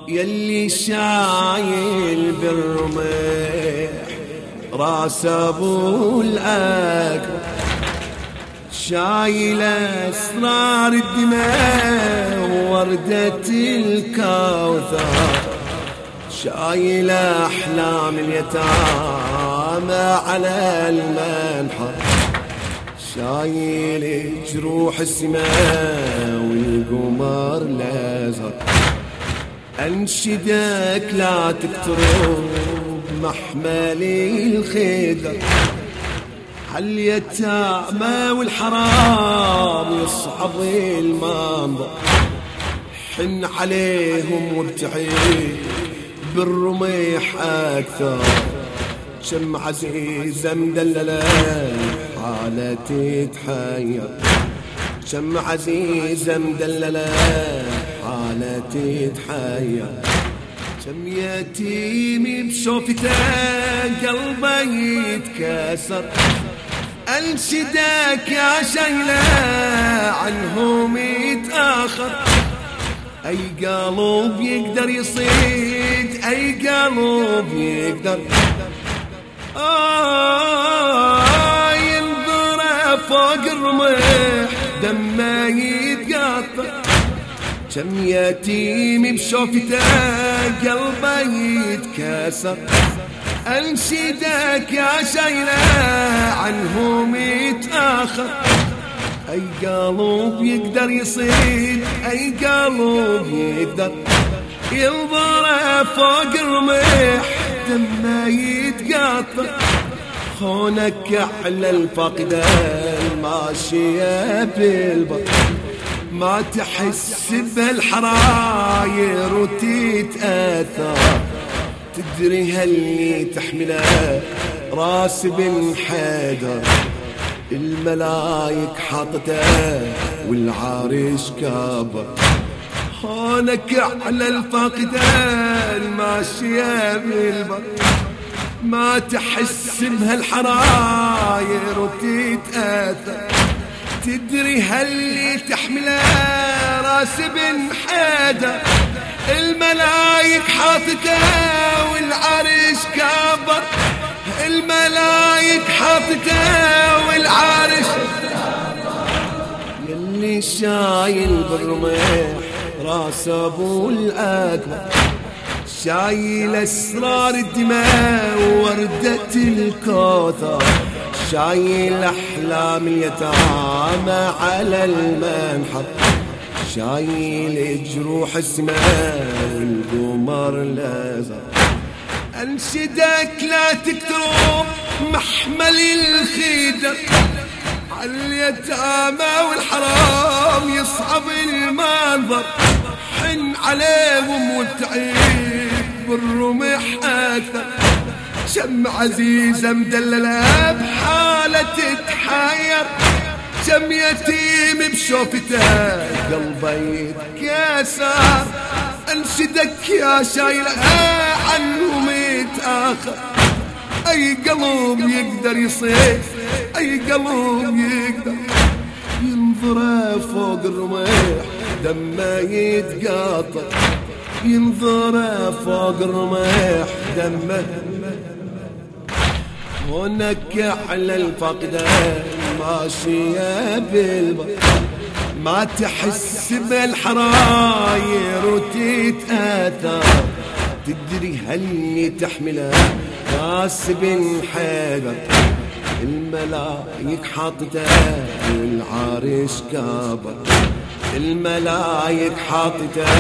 يلي شايل بالرمح راس ابو الاكبر، شايل اسرار الدماء ووردة الكوثر، شايل احلام اليتامى على المنحر، شايل جروح السماء والقمر الازهر. انشدك لا تكترب محمل الخدر، هاليتامى والحرام يصعب المنظر، حن عليهم وابتعد بالرميح اكثر، شم عزيزة مدللة حالة تتحير، شم عزيزة مدللة حالة تتحير، شم يتيمي بشوفته قلبه يتكسر، انشدك يا شيلة عنهم يتأخر، اي قلب يقدر يصيد، اي قلب يقدر ينظر فوق الرمح دمه يتقطر، كم يتيم بشوفته قلبه يتكسر، انشدك يا شيلة عنهم يتأخر، اي قلب يقدر يصيد، اي قلب يقدر ينظر فوق الرمح دمه يتقطر، خونك على الفاقدة الماشية بالبر، ما تحس بهالحراير وتتأثر، تدري هاللي تحمله راس بن حيدر، الملايك حاطته والعرش كبر، هونك على الفاقدة الماشية بالبر، ما تحس بهالحراير وتتأثر، تدري هاللي تحمله راس بن حيدر، الملايك حاطته والعرش كبر، الملايك حاطته والعرش، يلي شايل بالرمح راس ابو الاكبر، شايل اسرار الدماء ووردة الكوثر، شايل احلام اليتامى على المنحر، شايل جروح السماء والقمر الازهر، انشدك لا تكترب محمل الخدر، عاليتامى والحرام يصعب المنظر، حن عليهم وابتعد بالرمح اكثر، شم عزيزة مدللة بحالة تتحير، شم يتيم بشوفته قلبه يتكسر، انشدك يا شايلة عنهم يتأخر، اي قلب يقدر يصيد، اي قلب يقدر ينظر فوق الرمح دمه يتقطر، ينظر فوق الرمح دمه، هونك على الفاقدة ماشية بالبر، ما تحس بالحراير وتتأثر، تدري هاللي تحمله راس بن حيدر، الملايك حاطته والعرش كبر، الملايك حاطته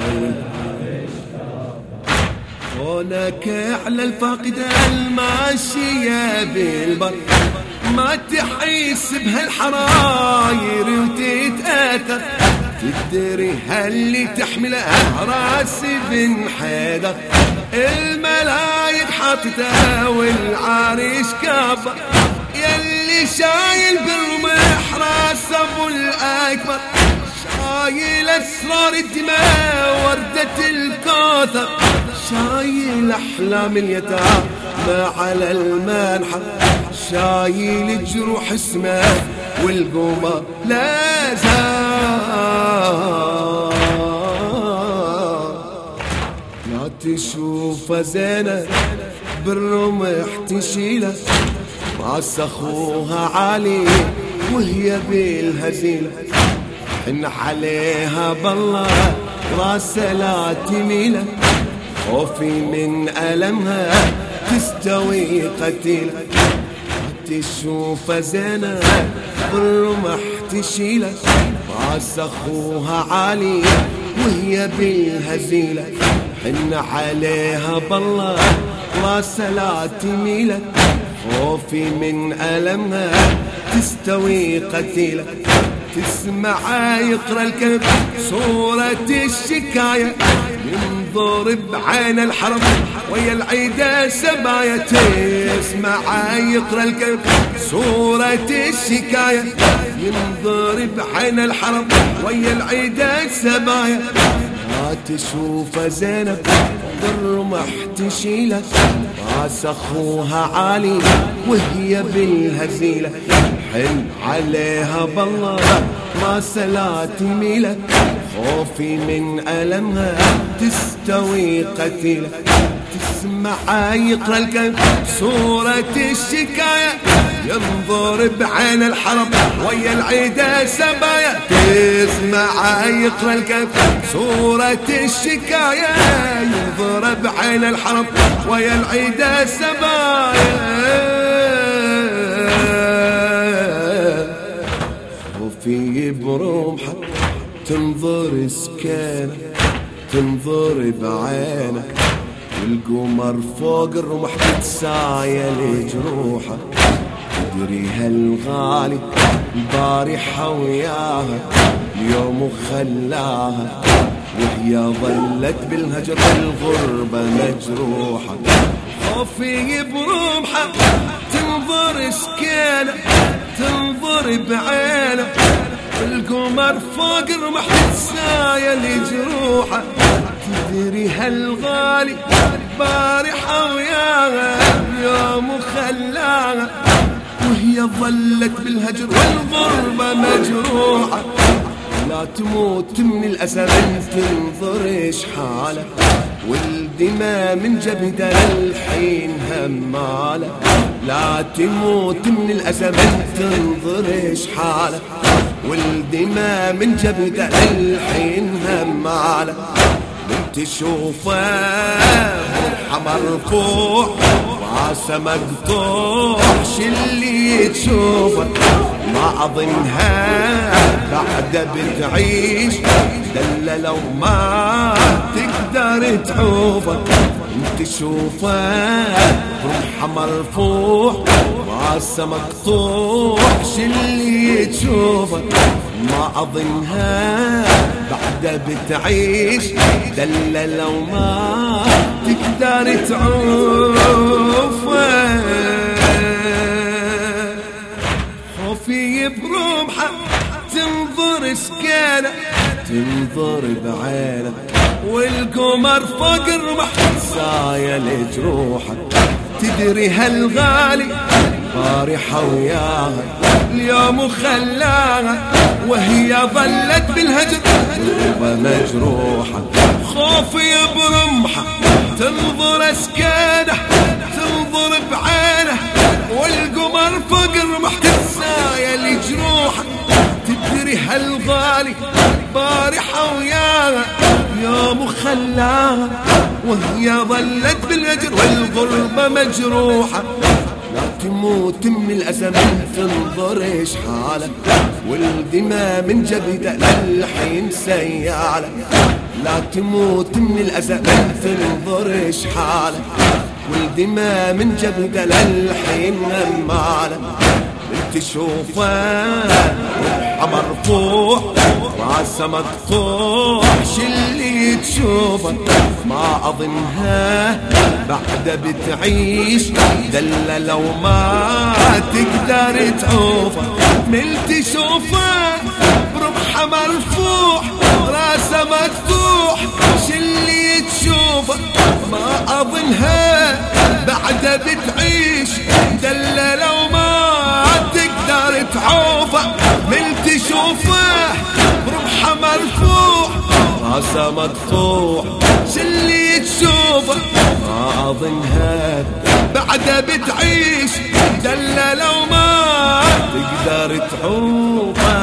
هونك على الفاقدة الماشية بالبر، ما تحس بهالحراير وتتأثر، تدري هاللي تحمله راس بن حيدر، الملايك حاطته والعرش كبر، يلي شايل بالرمح راس ابو الاكبر، شايل اسرار الدماء وردة الكوثر، شايل احلام اليتامى على المنحر، شايل جروح السماء والقمر لا زال. تشوفه زينة بالرمح تشيله، راس اخوها عالي وهي بالهزيلة، حن عليها بالله راسه لا تميله، خوفي من ألمها تستوي قتيلة. تشوفه زينة بالرمح تشيله، راس اخوها عالي وهي بالهزيلة، حن عليها بالله راسه لا تميله، خوفي من ألمها تستوي قتيلة. تسمع يقرأ الكلب صورة الشكاية، ينظر بعين الحرب ويا العيدة سبايا. تسمع يقرأ الكلب صورة الشكاية، ينظر بعين الحرب ويا العيدة سبايا. ما تشوفه زينب بالرمح تشيله، راس اخوها عالي وهي بالهزيلة، حن عليها بالله راسه لا تميله، خوفي من ألمها تستوي قتيلة. تسمع يقرأ الكلب صورة الشكاية، ينظر بعين الحرب ويا العيدة سبايا. تسمع يقرأ الكلب صورة الشكاية، ينظر بعين الحرب ويا العيدة سبايا. وفي برمحة تنظر سكانة، تنظر بعينه والقمر فوق الرمح تتسايل جروحه، تدري هالغالي البارحة وياها اليوم وخلاها، وهي ظلت بالهجر والغربة مجروحة. خوفي برمحة تنظر سكانة، تنظر بعينه القمر فوق الرمح تتسايل جروحه، تدري هالغالي بارحة وياها اليوم وخلاها، وهي ظلت بالهجر والغربة مجروحة. لا تموت من الأسف تنظر شحالة، والدماء من جبهتها الحين همالة. لا تموت من الأسف تنظر شحالة، والدماء من جبهتها الحين همالة. من تشوفه روحه مرفوع راسه مقطوع، شلي تشوفه ما أظنها بعد بتعيش، دلة لو ما تقدر تعوفه. انت تشوفه روحه مرفوع راسه مقطوع، شلي تشوفه ما أظنها بعد بتعيش، دلة لو ما تقدر تعوفه. خوفي برمحة تنظر سكانة، تنظر بعينه والقمر فوق الرمح سايل جروحه، تدري هالغالي بارحة وياها اليوم وخلاها، وهي ظلت بالهجر قلبها مجروحة. خوفي برمحة تنظر سكانه، تنظر بعينه والقمر فوق الرمح تتسايل جروحه، تدري هالغالي بارحة وياها يوم وخلاها، وهي ظلت بالهجر والغربة مجروحة. لا تموت من الأزمة تنظر شحالة، والدماء من جبهتها للحين سيالة. لا تموت من الأزمة تنظر شحالة، والدماء من جبهتها للحين همالة. تشوفه روحه مرفوع راسه مقطوع، شلي تشوفه ما أظنها بعد بتعيش، دلة لو ما تقدر تعوفه. من تشوفه بروحه مرفوع راسه مقطوع، شلي تشوفه ما أظنها بعد بتعيش، دلة لو ما تقدر تعوفه. من تشوفه بروحه مرفوع راسه مقطوع شلي تشوفه ما أظنها بعده بتعيش دلة لو ما تقدر تحوفه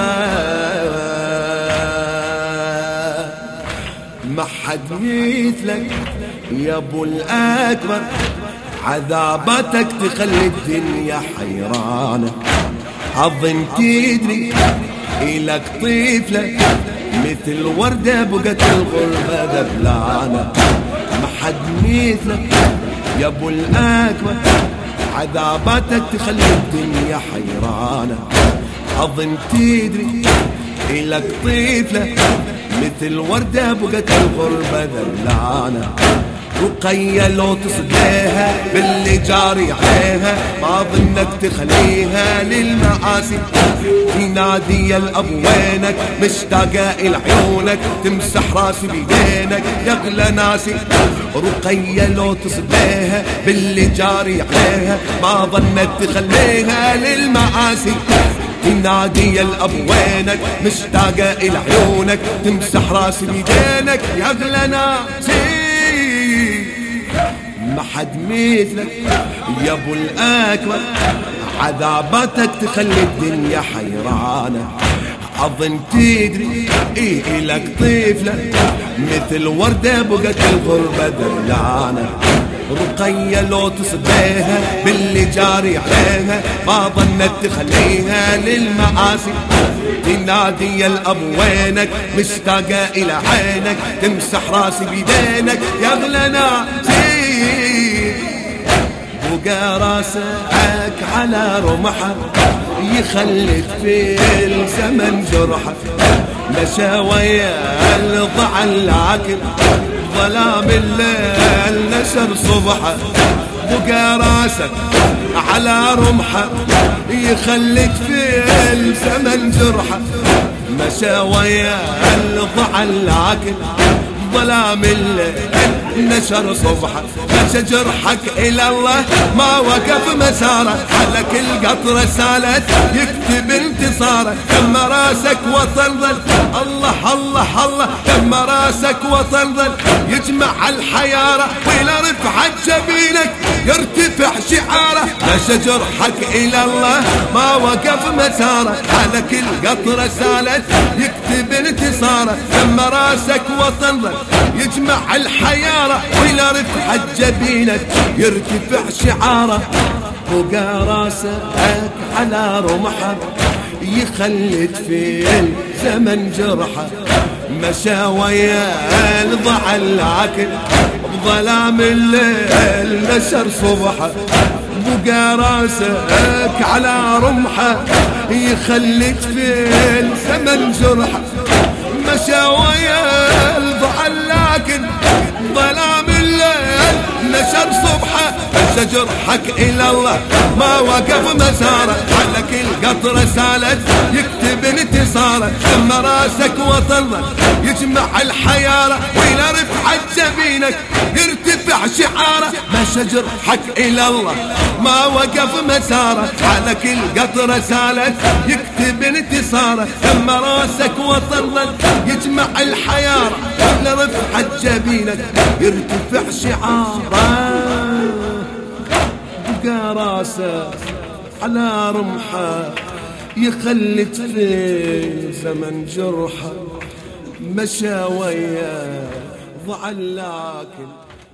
ما حد مثلك يا ابو الأكبر عذاباتك تخلي الدنيا حيرانة أظن تدري إلك طفلة مثل وردة بقت الغربة ذبلانة ما حد مثلك يا ابو الأكبر عذاباتك تخلي الدنيا حيرانة أظن تدري إلك طفلة مثل وردة بقت الغربة ذبلانة رقية لو تصديها باللي جاري عليها ما ظنك تخليها للمعاصي في نادي الأب وينك مشتاقة إلى عيونك تمسح راسي بيدينك يغلى ناسي رقية لو تصديها باللي جاري عليها ما ظنك تخليها للمعاصي نادي الأب وينك مشتاقة إلى عيونك تمسح راسي بيدينك يا أغلى ناسي ما حد مثلك يا ابو الأكبر عذاباتك تخلي الدنيا حيرانة أظن تدري إيه لك طفلة مثل وردة بقت الغربة دلانة رقية لو تصبيها باللي جاري عليها ما ظنت تخليها للمعاصي تنادي الأب وينك مشتاقة إلى عينك تمسح راسي بيدينك يا أغلى ناسي بقى راسك على رمحه يخلد في الزمن جرحه مشى ويا الضعن لكن ظلام الليل نشر صبحه بقى راسك على رمحه يخلد في الزمن جرحه مشى ويا الضعن لكن ظلام الليل نشر صبحه مشى جرحك إلى الله ما وقف مساره على كل قطرة سالت يكتب انتصاره كم راسك وطن ظل الله الله الله كم راسك وطن ظل يجمع الحيارة وإلى رفعة جبينك يرتفع شعاره مشى جرحك إلى الله ما وقف مساره على كل قطرة سالت يكتب انتصاره كم راسك وطن ظل يجمع الحيارة وإلى رفعة جبينك يرتفع شعاره بقى راسك على رمحه يخلد في الزمن جرحه مشى ويا الضعن لكن بظلام الليل نشر صبحه بقى راسك على رمحه يخلد في الزمن جرحه مشى ويا الضعن لكن ظلام الليل نشر صبحه مشى جرحك إلى الله ما وقف مساره على كل قطرة سالت يكتب انتصاره ثم راسك وطن يجمع الحيارة وإلى رفعة جبينك يرتفع شعاره مشى جرحك إلى الله ما وقف مساره على كل قطرة سالت يكتب انتصاره ثم راسك وطن يجمع الحيارة وإلى رفعة جبينك يرتفع شعاره بقى راسه على رمحه يخلد في زمن جرحه مشى ويا ضعن لكن